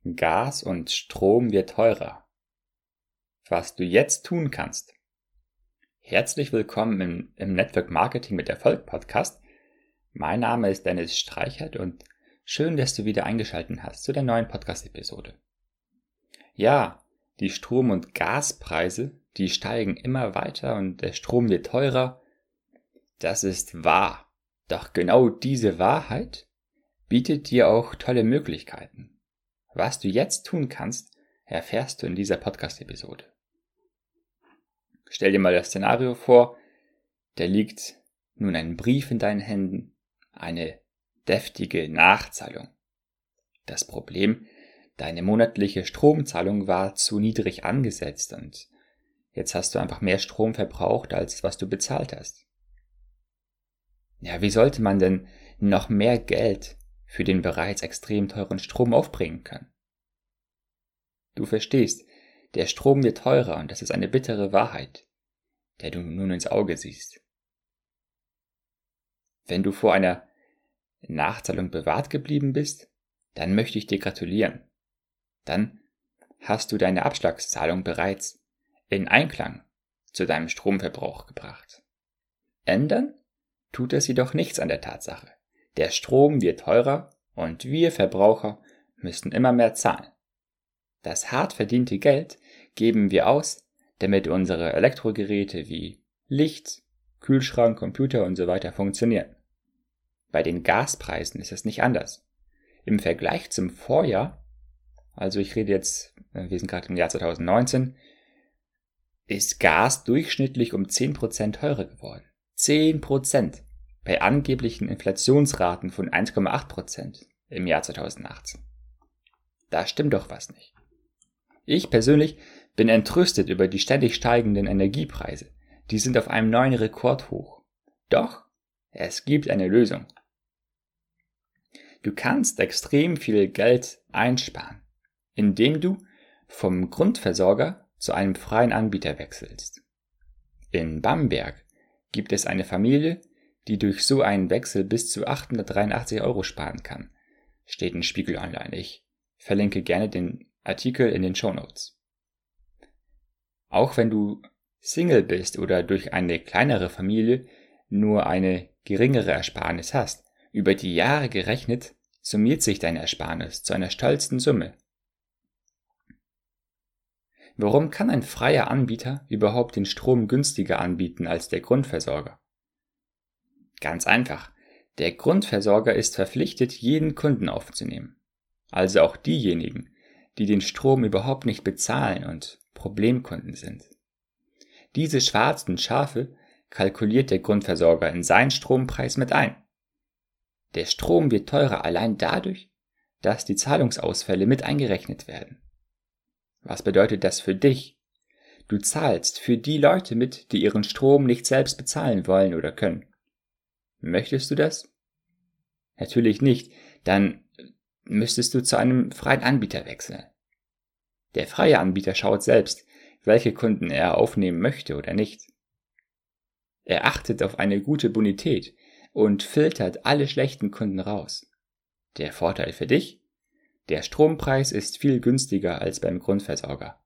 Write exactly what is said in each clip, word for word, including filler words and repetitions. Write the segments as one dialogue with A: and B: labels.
A: Gas und Strom wird teurer. Was du jetzt tun kannst. Herzlich willkommen im, im Network Marketing mit Erfolg Podcast. Mein Name ist Dennis Streichert und schön, dass du wieder eingeschaltet hast zu der neuen Podcast-Episode. Ja, die Strom- und Gaspreise, die steigen immer weiter und der Strom wird teurer. Das ist wahr. Doch genau diese Wahrheit bietet dir auch tolle Möglichkeiten. Was du jetzt tun kannst, erfährst du in dieser Podcast-Episode. Stell dir mal das Szenario vor, da liegt nun ein Brief in deinen Händen, eine deftige Nachzahlung. Das Problem, deine monatliche Stromzahlung war zu niedrig angesetzt und jetzt hast du einfach mehr Strom verbraucht, als was du bezahlt hast. Ja, wie sollte man denn noch mehr Geld für den bereits extrem teuren Strom aufbringen können? Du verstehst, der Strom wird teurer und das ist eine bittere Wahrheit, der du nun ins Auge siehst. Wenn du vor einer Nachzahlung bewahrt geblieben bist, dann möchte ich dir gratulieren. Dann hast du deine Abschlagszahlung bereits in Einklang zu deinem Stromverbrauch gebracht. Ändern tut es jedoch nichts an der Tatsache. Der Strom wird teurer und wir Verbraucher müssen immer mehr zahlen. Das hart verdiente Geld geben wir aus, damit unsere Elektrogeräte wie Licht, Kühlschrank, Computer und so weiter funktionieren. Bei den Gaspreisen ist es nicht anders. Im Vergleich zum Vorjahr, also ich rede jetzt, wir sind gerade im Jahr zwanzig neunzehn, ist Gas durchschnittlich um zehn Prozent teurer geworden. zehn Prozent bei angeblichen Inflationsraten von eins Komma acht Prozent im Jahr zwanzig achtzehn. Da stimmt doch was nicht. Ich persönlich bin entrüstet über die ständig steigenden Energiepreise. Die sind auf einem neuen Rekordhoch. Doch es gibt eine Lösung. Du kannst extrem viel Geld einsparen, indem du vom Grundversorger zu einem freien Anbieter wechselst. In Bamberg gibt es eine Familie, die durch so einen Wechsel bis zu achthundertdreiundachtzig Euro sparen kann. Steht in Spiegel Online. Ich verlinke gerne den Artikel in den Shownotes. Auch wenn du Single bist oder durch eine kleinere Familie nur eine geringere Ersparnis hast, über die Jahre gerechnet summiert sich deine Ersparnis zu einer stolzen Summe. Warum kann ein freier Anbieter überhaupt den Strom günstiger anbieten als der Grundversorger? Ganz einfach. Der Grundversorger ist verpflichtet, jeden Kunden aufzunehmen. Also auch diejenigen, die den Strom überhaupt nicht bezahlen und Problemkunden sind. Diese schwarzen Schafe kalkuliert der Grundversorger in seinen Strompreis mit ein. Der Strom wird teurer allein dadurch, dass die Zahlungsausfälle mit eingerechnet werden. Was bedeutet das für dich? Du zahlst für die Leute mit, die ihren Strom nicht selbst bezahlen wollen oder können. Möchtest du das? Natürlich nicht, dann müsstest du zu einem freien Anbieter wechseln. Der freie Anbieter schaut selbst, welche Kunden er aufnehmen möchte oder nicht. Er achtet auf eine gute Bonität und filtert alle schlechten Kunden raus. Der Vorteil für dich? Der Strompreis ist viel günstiger als beim Grundversorger.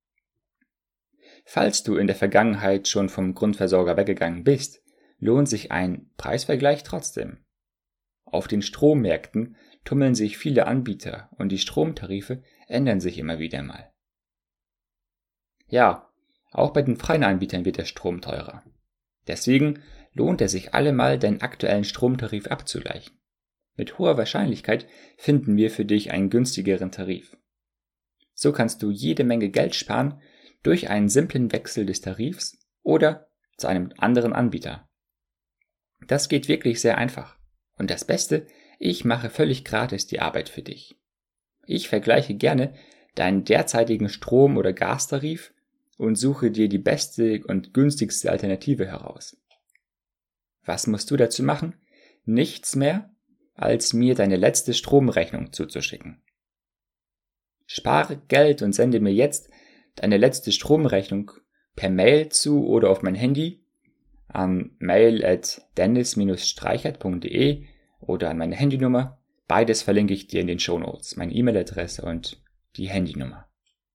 A: Falls du in der Vergangenheit schon vom Grundversorger weggegangen bist, lohnt sich ein Preisvergleich trotzdem. Auf den Strommärkten tummeln sich viele Anbieter und die Stromtarife ändern sich immer wieder mal. Ja, auch bei den freien Anbietern wird der Strom teurer. Deswegen lohnt es sich allemal, deinen aktuellen Stromtarif abzugleichen. Mit hoher Wahrscheinlichkeit finden wir für dich einen günstigeren Tarif. So kannst du jede Menge Geld sparen durch einen simplen Wechsel des Tarifs oder zu einem anderen Anbieter. Das geht wirklich sehr einfach. Und das Beste, ich mache völlig gratis die Arbeit für dich. Ich vergleiche gerne deinen derzeitigen Strom- oder Gastarif und suche dir die beste und günstigste Alternative heraus. Was musst du dazu machen? Nichts mehr, als mir deine letzte Stromrechnung zuzuschicken. Spare Geld und sende mir jetzt deine letzte Stromrechnung per Mail zu oder auf mein Handy an mail at dennis streichert punkt de oder an meine Handynummer. Beides verlinke ich dir in den Shownotes, meine E-Mail-Adresse und die Handynummer.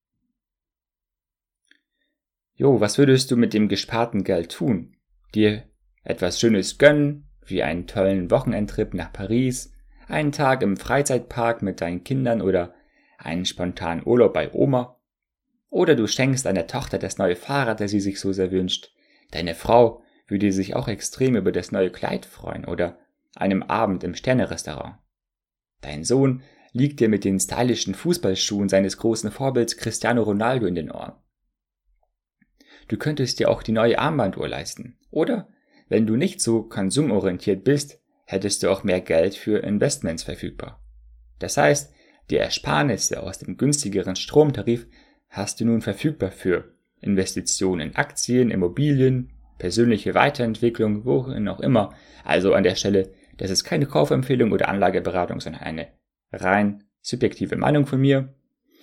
A: Jo, was würdest du mit dem gesparten Geld tun? Dir etwas Schönes gönnen, wie einen tollen Wochenendtrip nach Paris, einen Tag im Freizeitpark mit deinen Kindern oder einen spontanen Urlaub bei Oma? Oder du schenkst deiner Tochter das neue Fahrrad, das sie sich so sehr wünscht. Deine Frau würde sich auch extrem über das neue Kleid freuen oder einem Abend im Sternerestaurant. Dein Sohn liegt dir mit den stylischen Fußballschuhen seines großen Vorbilds Cristiano Ronaldo in den Ohren. Du könntest dir auch die neue Armbanduhr leisten. Oder, wenn du nicht so konsumorientiert bist, hättest du auch mehr Geld für Investments verfügbar. Das heißt, die Ersparnisse aus dem günstigeren Stromtarif hast du nun verfügbar für Investitionen in Aktien, Immobilien, persönliche Weiterentwicklung, wohin auch immer. Also an der Stelle, das ist keine Kaufempfehlung oder Anlageberatung, sondern eine rein subjektive Meinung von mir.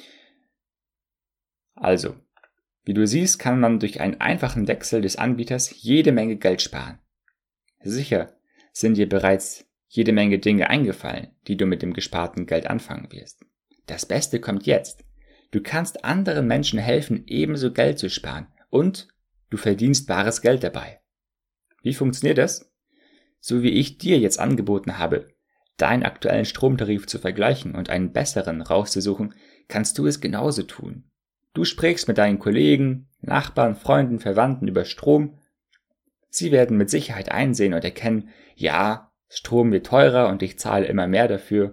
A: Also, wie du siehst, kann man durch einen einfachen Wechsel des Anbieters jede Menge Geld sparen. Sicher sind dir bereits jede Menge Dinge eingefallen, die du mit dem gesparten Geld anfangen wirst. Das Beste kommt jetzt. Du kannst anderen Menschen helfen, ebenso Geld zu sparen und du verdienst bares Geld dabei. Wie funktioniert das? So wie ich dir jetzt angeboten habe, deinen aktuellen Stromtarif zu vergleichen und einen besseren rauszusuchen, kannst du es genauso tun. Du sprichst mit deinen Kollegen, Nachbarn, Freunden, Verwandten über Strom. Sie werden mit Sicherheit einsehen und erkennen, ja, Strom wird teurer und ich zahle immer mehr dafür.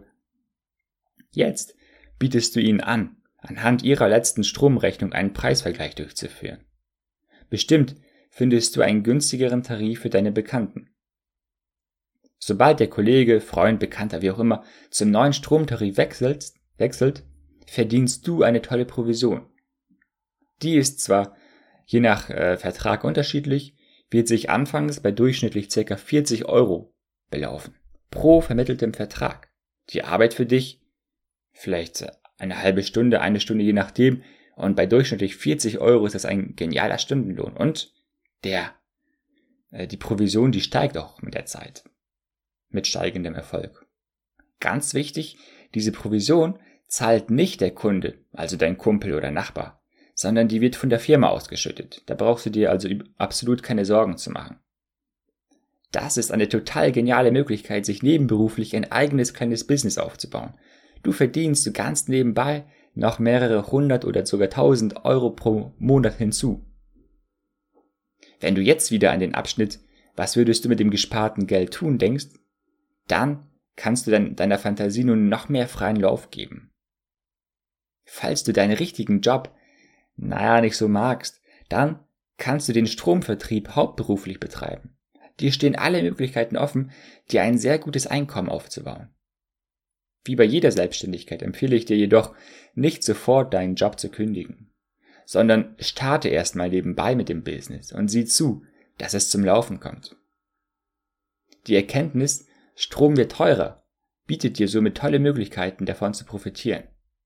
A: Jetzt bietest du ihnen an, anhand ihrer letzten Stromrechnung einen Preisvergleich durchzuführen. Bestimmt findest du einen günstigeren Tarif für deine Bekannten. Sobald der Kollege, Freund, Bekannter, wie auch immer, zum neuen Stromtarif wechselt, wechselt, verdienst du eine tolle Provision. Die ist zwar je nach äh, Vertrag unterschiedlich, wird sich anfangs bei durchschnittlich ca. vierzig Euro belaufen, pro vermitteltem Vertrag. Die Arbeit für dich, vielleicht eine halbe Stunde, eine Stunde je nachdem, und bei durchschnittlich vierzig Euro ist das ein genialer Stundenlohn. Und der, äh, die Provision, die steigt auch mit der Zeit, mit steigendem Erfolg. Ganz wichtig, diese Provision zahlt nicht der Kunde, also dein Kumpel oder Nachbar, sondern die wird von der Firma ausgeschüttet. Da brauchst du dir also absolut keine Sorgen zu machen. Das ist eine total geniale Möglichkeit, sich nebenberuflich ein eigenes kleines Business aufzubauen. Du verdienst du ganz nebenbei noch mehrere hundert oder sogar tausend Euro pro Monat hinzu. Wenn du jetzt wieder an den Abschnitt, was würdest du mit dem gesparten Geld tun, denkst, dann kannst du dann deiner Fantasie nun noch mehr freien Lauf geben. Falls du deinen richtigen Job, naja, nicht so magst, dann kannst du den Stromvertrieb hauptberuflich betreiben. Dir stehen alle Möglichkeiten offen, dir ein sehr gutes Einkommen aufzubauen. Wie bei jeder Selbstständigkeit empfehle ich dir jedoch, nicht sofort deinen Job zu kündigen, sondern starte erstmal nebenbei mit dem Business und sieh zu, dass es zum Laufen kommt. Die Erkenntnis, Strom wird teurer, bietet dir somit tolle Möglichkeiten, davon zu profitieren.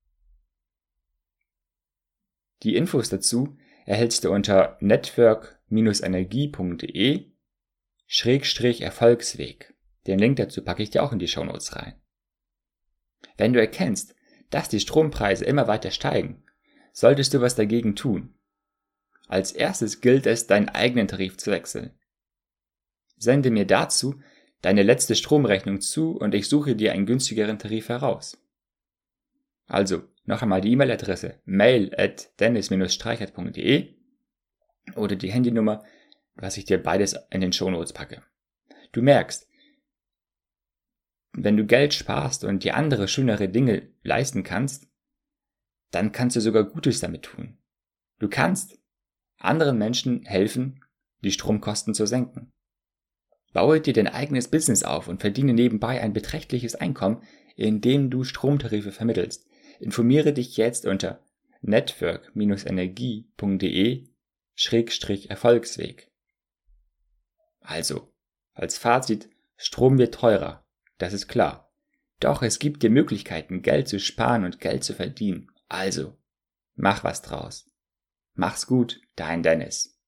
A: Die Infos dazu erhältst du unter network Bindestrich energie punkt de Schrägstrich Erfolgsweg. Den Link dazu packe ich dir auch in die Shownotes rein. Wenn du erkennst, dass die Strompreise immer weiter steigen, solltest du was dagegen tun. Als erstes gilt es, deinen eigenen Tarif zu wechseln. Sende mir dazu deine letzte Stromrechnung zu und ich suche dir einen günstigeren Tarif heraus. Also, noch einmal die E-Mail-Adresse mail at dennis Bindestrich streichert punkt de oder die Handynummer, was ich dir beides in den Shownotes packe. Du merkst, wenn du Geld sparst und dir andere, schönere Dinge leisten kannst, dann kannst du sogar Gutes damit tun. Du kannst anderen Menschen helfen, die Stromkosten zu senken. Baue dir dein eigenes Business auf und verdiene nebenbei ein beträchtliches Einkommen, indem du Stromtarife vermittelst. Informiere dich jetzt unter network Bindestrich energie punkt de Schrägstrich Erfolgsweg. Also, als Fazit, Strom wird teurer, das ist klar. Doch es gibt dir Möglichkeiten, Geld zu sparen und Geld zu verdienen. Also, mach was draus. Mach's gut, dein Dennis.